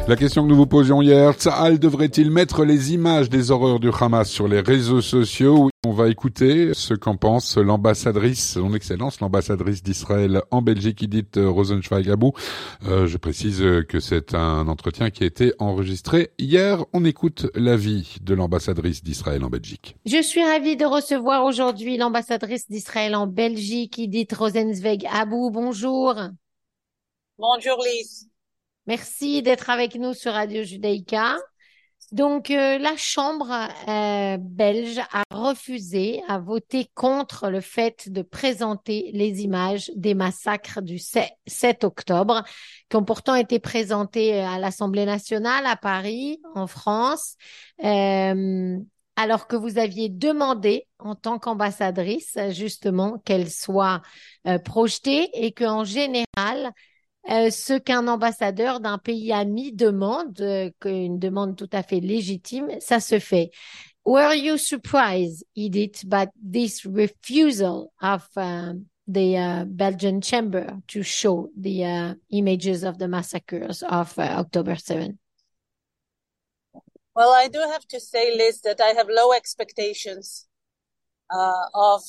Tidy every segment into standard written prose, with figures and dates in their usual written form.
La question que nous vous posions hier, Tsahal devrait-il mettre les images des horreurs du Hamas sur les réseaux sociaux? Oui, on va écouter ce qu'en pense l'ambassadrice, son excellence, l'ambassadrice d'Israël en Belgique, Edith Rosenzweig-Abou. Je précise que c'est un entretien qui a été enregistré hier. On écoute l'avis de l'ambassadrice d'Israël en Belgique. Je suis ravie de recevoir aujourd'hui l'ambassadrice d'Israël en Belgique, Edith Rosenzweig-Abou. Bonjour. Bonjour Lise. Merci d'être avec nous sur Radio Judaïka. Donc, la Chambre belge a refusé, a voté contre le fait de présenter les images des massacres du 7 octobre, qui ont pourtant été présentés à l'Assemblée nationale à Paris, en France, alors que vous aviez demandé, en tant qu'ambassadrice, justement, qu'elles soient projetées et qu'en général, ce qu'un ambassadeur d'un pays ami demande, une demande tout à fait légitime, ça se fait. Were you surprised, Edith, by this refusal of the Belgian chamber to show the images of the massacres of October 7? Well, I do have to say, Liz, that I have low expectations of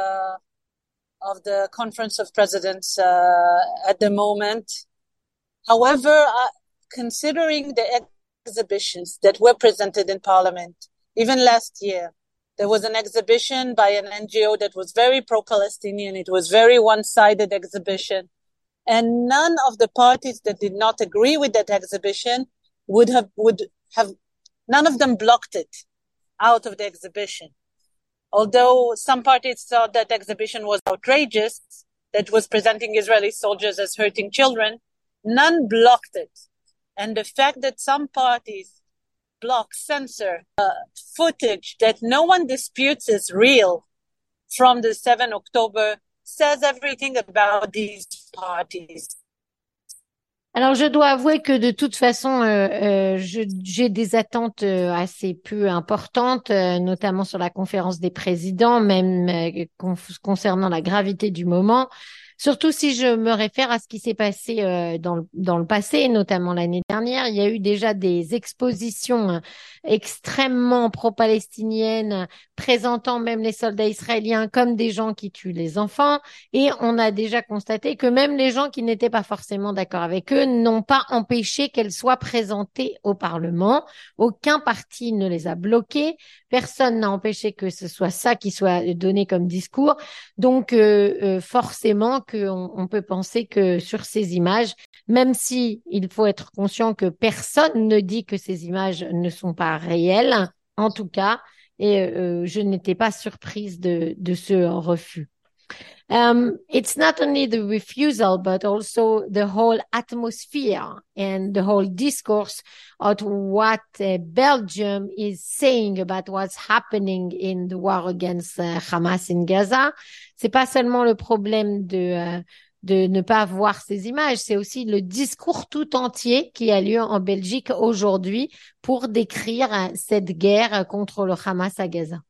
the Conference of Presidents at the moment. However, considering the exhibitions that were presented in Parliament, even last year, there was an exhibition by an NGO that was very pro-Palestinian. It was very one-sided exhibition. And none of the parties that did not agree with that exhibition would have, none of them blocked it out of the exhibition. Although some parties thought that exhibition was outrageous, that was presenting Israeli soldiers as hurting children, none blocked it. And the fact that some parties block, censor footage that no one disputes is real from the 7 October says everything about these parties. Alors, je dois avouer que de toute façon, j'ai des attentes assez peu importantes, notamment sur la conférence des présidents, même concernant la gravité du moment. Surtout si je me réfère à ce qui s'est passé dans le passé, notamment l'année dernière. Il y a eu déjà des expositions extrêmement pro-palestiniennes, présentant même les soldats israéliens comme des gens qui tuent les enfants. Et on a déjà constaté que même les gens qui n'étaient pas forcément d'accord avec eux n'ont pas empêché qu'elles soient présentées au Parlement. Aucun parti ne les a bloquées. Personne n'a empêché que ce soit ça qui soit donné comme discours. Donc, forcément, on peut penser que sur ces images, même si il faut être conscient que personne ne dit que ces images ne sont pas réelles, en tout cas, et je n'étais pas surprise de ce refus. It's not only the refusal, but also the whole atmosphere and the whole discourse of what Belgium is saying about what's happening in the war against Hamas in Gaza. C'est pas seulement le problème de ne pas voir ces images, c'est aussi le discours tout entier qui a lieu en Belgique aujourd'hui pour décrire cette guerre contre le Hamas à Gaza.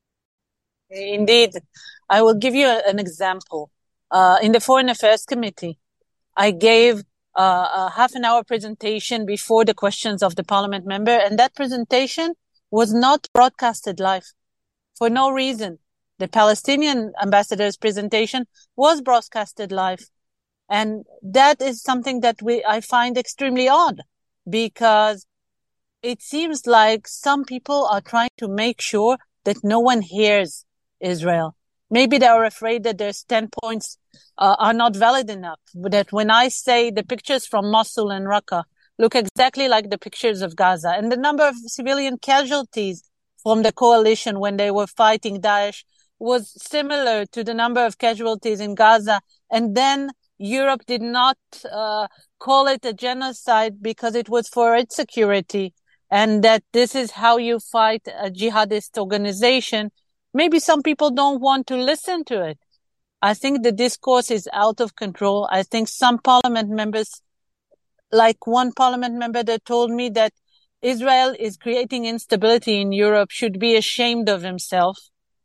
Indeed. I will give you an example. In the Foreign Affairs Committee, I gave a half an hour presentation before the questions of the parliament member, and that presentation was not broadcasted live for no reason. The Palestinian ambassador's presentation was broadcasted live. And that is something that I find extremely odd, because it seems like some people are trying to make sure that no one hears Israel. Maybe they are afraid that their standpoints are not valid enough. That when I say the pictures from Mosul and Raqqa look exactly like the pictures of Gaza, and the number of civilian casualties from the coalition when they were fighting Daesh was similar to the number of casualties in Gaza, and then Europe did not call it a genocide because it was for its security, and that this is how you fight a jihadist organization. Maybe some people don't want to listen to it. I think the discourse is out of control. I think some parliament members, like one parliament member that told me that Israel is creating instability in Europe, should be ashamed of himself.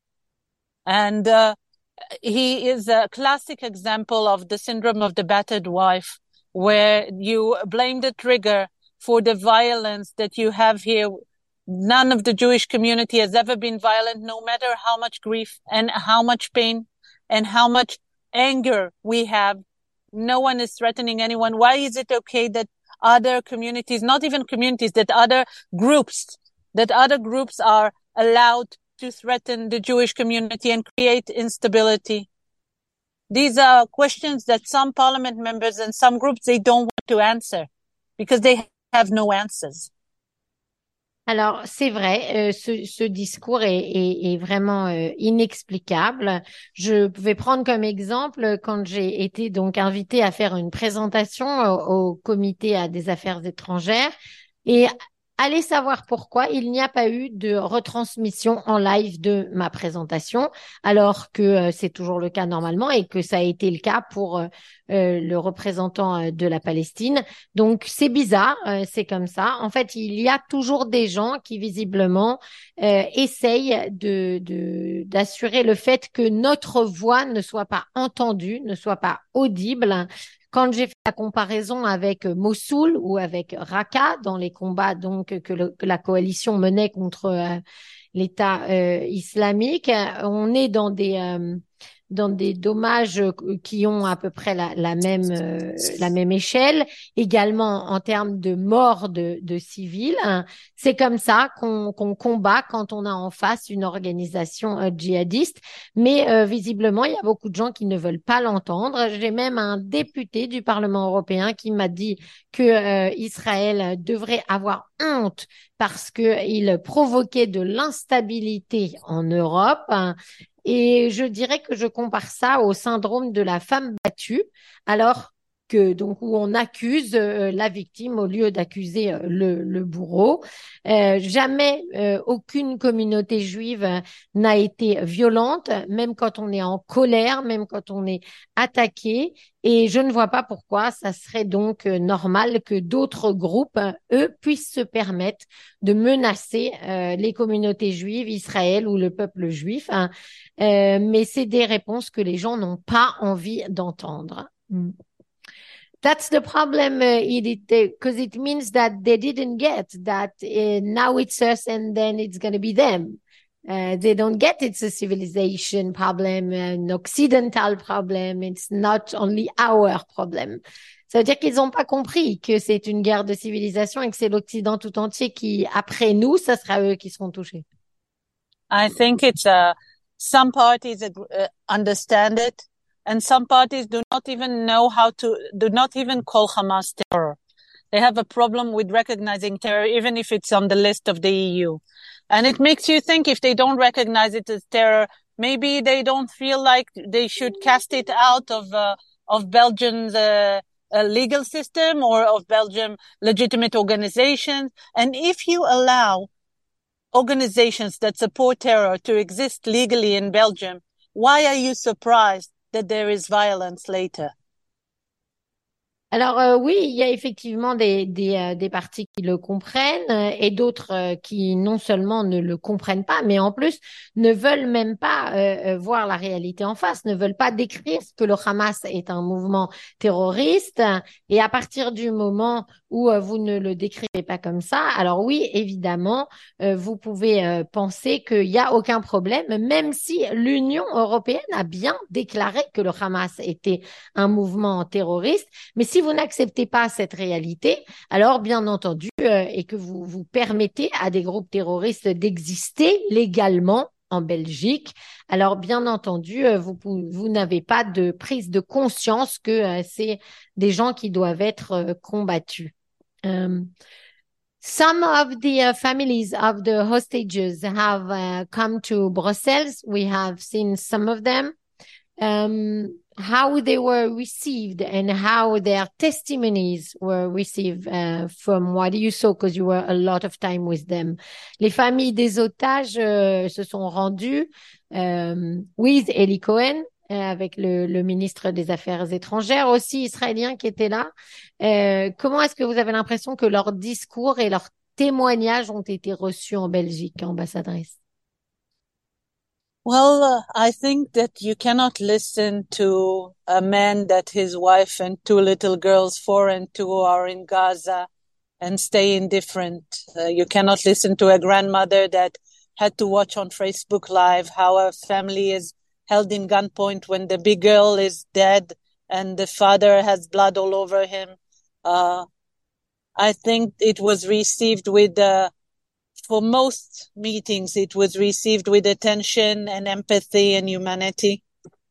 And he is a classic example of the syndrome of the battered wife, where you blame the trigger for the violence that you have here. None of the Jewish community has ever been violent, no matter how much grief and how much pain and how much anger we have. No one is threatening anyone. Why is it okay that other communities, not even communities, that other groups are allowed to threaten the Jewish community and create instability? These are questions that some parliament members and some groups, they don't want to answer because they have no answers. Alors, c'est vrai, ce discours est vraiment inexplicable. Je vais prendre comme exemple quand j'ai été donc invitée à faire une présentation au comité des affaires étrangères et allez savoir pourquoi il n'y a pas eu de retransmission en live de ma présentation, alors que c'est toujours le cas normalement et que ça a été le cas pour le représentant de la Palestine. Donc, c'est bizarre, c'est comme ça. En fait, il y a toujours des gens qui visiblement essayent d'assurer le fait que notre voix ne soit pas entendue, ne soit pas audible. Quand j'ai fait la comparaison avec Mossoul ou avec Raqqa dans les combats donc que la coalition menait contre l'État islamique, on est dans des dommages qui ont à peu près la même échelle, également en termes de morts de civils. C'est comme ça qu'on combat quand on a en face une organisation djihadiste, mais visiblement, il y a beaucoup de gens qui ne veulent pas l'entendre. J'ai même un député du Parlement européen qui m'a dit que Israël devrait avoir honte parce qu'il provoquait de l'instabilité en Europe. Et je dirais que je compare ça au syndrome de la femme battue, alors que donc où on accuse la victime au lieu d'accuser le bourreau. Jamais aucune communauté juive n'a été violente, même quand on est en colère, même quand on est attaqué. Et je ne vois pas pourquoi ça serait donc normal que d'autres groupes, eux, puissent se permettre de menacer les communautés juives, Israël ou le peuple juif. Mais c'est des réponses que les gens n'ont pas envie d'entendre. That's the problem, because it means that they didn't get that now it's us and then it's going to be them. They don't get it's a civilization problem, an occidental problem. It's not only our problem. Ça veut dire qu'ils n'ont pas compris que c'est une guerre de civilisation et que c'est l'Occident tout entier qui, après nous, ça sera eux qui seront touchés. I think it's some parties understand it, and some parties do not even call Hamas terror. They have a problem with recognizing terror, even if it's on the list of the EU. And it makes you think if they don't recognize it as terror, maybe they don't feel like they should cast it out of Belgium's legal system or of Belgium legitimate organizations. And if you allow organizations that support terror to exist legally in Belgium, why are you surprised that there is violence later? Alors oui, il y a effectivement des partis qui le comprennent et d'autres qui non seulement ne le comprennent pas, mais en plus ne veulent même pas voir la réalité en face, ne veulent pas décrire que le Hamas est un mouvement terroriste. Et à partir du moment où vous ne le décrivez pas comme ça, alors oui, évidemment, vous pouvez penser qu'il n'y a aucun problème, même si l'Union européenne a bien déclaré que le Hamas était un mouvement terroriste. Mais si vous n'acceptez pas cette réalité, alors bien entendu, et que vous permettez à des groupes terroristes d'exister légalement en Belgique, alors bien entendu, vous n'avez pas de prise de conscience que c'est des gens qui doivent être combattus. Some of the families of the hostages have come to Brussels. We have seen some of them. How they were received and how their testimonies were received from what you saw, because you were a lot of time with them. Les familles des otages se sont rendues with Eli Cohen, avec le ministre des Affaires étrangères aussi israélien qui était là. Comment est-ce que vous avez l'impression que leurs discours et leurs témoignages ont été reçus en Belgique, ambassadrice? Well, I think that you cannot listen to a man that his wife and two little girls, 4 and 2, are in Gaza, and stay indifferent. You cannot listen to a grandmother that had to watch on Facebook Live how a family is held in gunpoint when the big girl is dead and the father has blood all over him. I think it was received with, for most meetings, it was received with attention and empathy and humanity.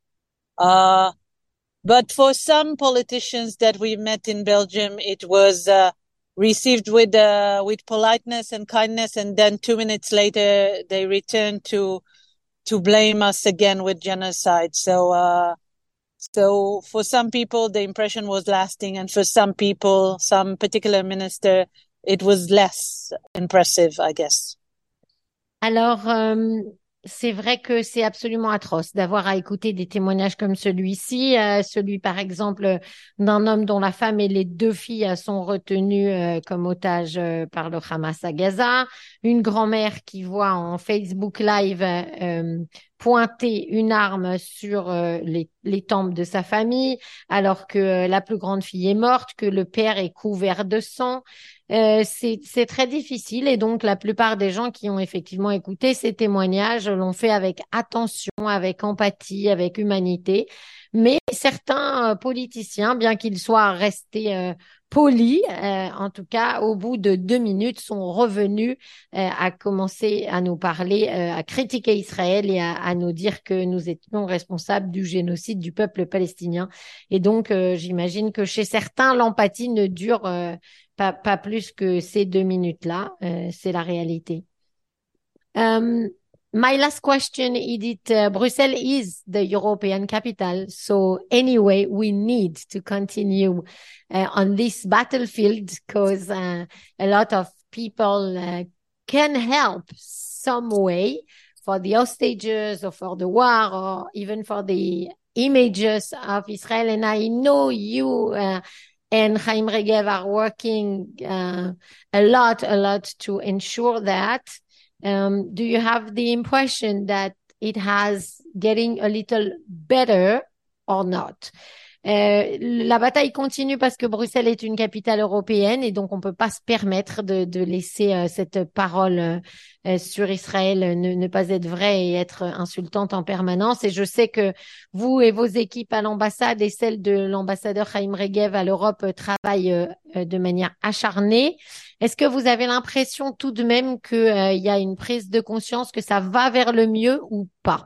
But for some politicians that we met in Belgium, it was received with politeness and kindness, and then 2 minutes later they returned to blame us again with genocide. So for some people the impression was lasting, and for some people, some particular minister, it was less impressive, I guess. Alors, c'est vrai que c'est absolument atroce d'avoir à écouter des témoignages comme celui-ci, celui par exemple d'un homme dont la femme et les 2 filles sont retenues comme otages par le Hamas à Gaza, une grand-mère qui voit en Facebook Live pointer une arme sur les tempes de sa famille, alors que la plus grande fille est morte, que le père est couvert de sang. C'est très difficile, et donc la plupart des gens qui ont effectivement écouté ces témoignages l'ont fait avec attention, avec empathie, avec humanité. Mais certains politiciens, bien qu'ils soient restés polis, en tout cas au bout de 2 minutes, sont revenus à commencer à nous parler, à critiquer Israël et à nous dire que nous étions responsables du génocide du peuple palestinien. Et donc j'imagine que chez certains, l'empathie ne dure pas plus que ces 2 minutes-là. C'est la réalité. My last question, Edith. Brussels is the European capital. So anyway, we need to continue on this battlefield, because a lot of people can help some way for the hostages or for the war or even for the images of Israel. And I know you and Chaim Regev are working a lot to ensure that. Do you have the impression that it has getting a little better or not? La bataille continue parce que Bruxelles est une capitale européenne, et donc on peut pas se permettre de laisser cette parole sur Israël ne pas être vraie et être insultante en permanence. Et je sais que vous et vos équipes à l'ambassade et celles de l'ambassadeur Chaim Regev à l'Europe travaillent de manière acharnée. Est-ce que vous avez l'impression tout de même qu'il y a une prise de conscience, que ça va vers le mieux ou pas?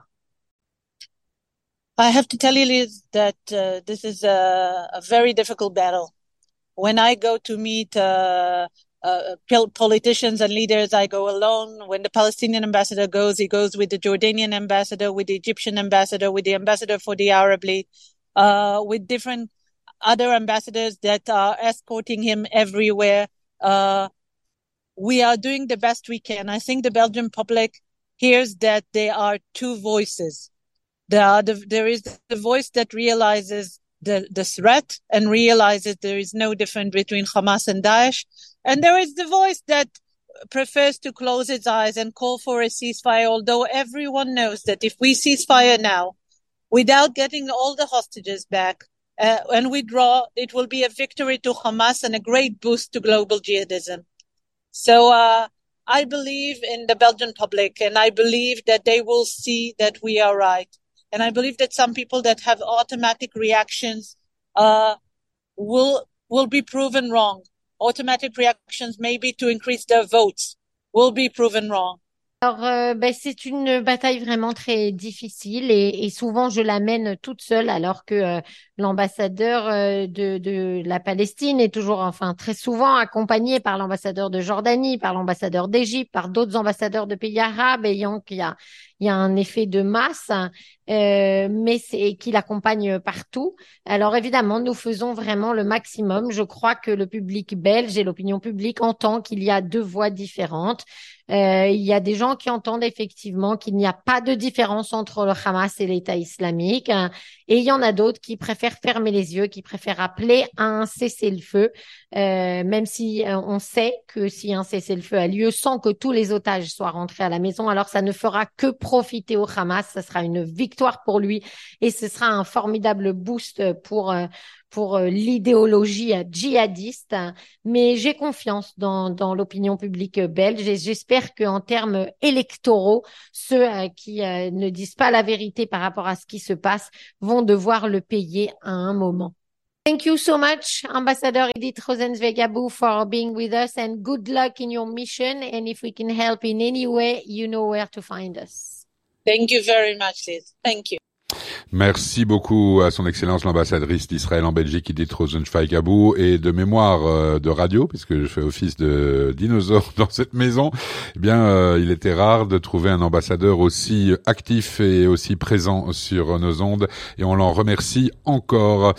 I have to tell you, Liz, that this is a very difficult battle. When I go to meet politicians and leaders, I go alone. When the Palestinian ambassador goes, he goes with the Jordanian ambassador, with the Egyptian ambassador, with the ambassador for the Arab League, with different other ambassadors that are escorting him everywhere. We are doing the best we can. I think the Belgian public hears that there are 2 voices. There is the voice that realizes the threat and realizes there is no difference between Hamas and Daesh. And there is the voice that prefers to close its eyes and call for a ceasefire, although everyone knows that if we cease fire now, without getting all the hostages back and withdraw, it will be a victory to Hamas and a great boost to global jihadism. So I believe in the Belgian public, and I believe that they will see that we are right. And I believe that some people that have automatic reactions will be proven wrong. Automatic reactions, maybe to increase their votes, will be proven wrong. Alors, c'est une bataille vraiment très difficile, et souvent je la mène toute seule, alors que l'ambassadeur de la Palestine est toujours, enfin très souvent accompagné par l'ambassadeur de Jordanie, par l'ambassadeur d'Égypte, par d'autres ambassadeurs de pays arabes, ayant qu'il y a un effet de masse, mais c'est qui l'accompagne partout. Alors évidemment, nous faisons vraiment le maximum. Je crois que le public belge et l'opinion publique entend qu'il y a 2 voix différentes. Il y a des gens qui entendent effectivement qu'il n'y a pas de différence entre le Hamas et l'État islamique, et il y en a d'autres qui préfèrent fermer les yeux, qui préfèrent appeler à un cessez-le-feu, même si on sait que si un cessez-le-feu a lieu sans que tous les otages soient rentrés à la maison, alors ça ne fera que profiter au Hamas. Ça sera une victoire pour lui et ce sera un formidable boost pour l'idéologie djihadiste. Mais j'ai confiance dans l'opinion publique belge et j'espère qu'en termes électoraux, ceux qui ne disent pas la vérité par rapport à ce qui se passe vont devoir le payer à un moment. Thank you so much, Ambassador Edith Rosenzweig-Abou, for being with us, and good luck in your mission. And if we can help in any way, you know where to find us. Thank you very much, Liz. Thank you. Merci beaucoup à son excellence l'ambassadrice d'Israël en Belgique, Edith Rosenzweig-Abou, et de mémoire de radio, puisque je fais office de dinosaure dans cette maison. Eh bien, il était rare de trouver un ambassadeur aussi actif et aussi présent sur nos ondes, et on l'en remercie encore.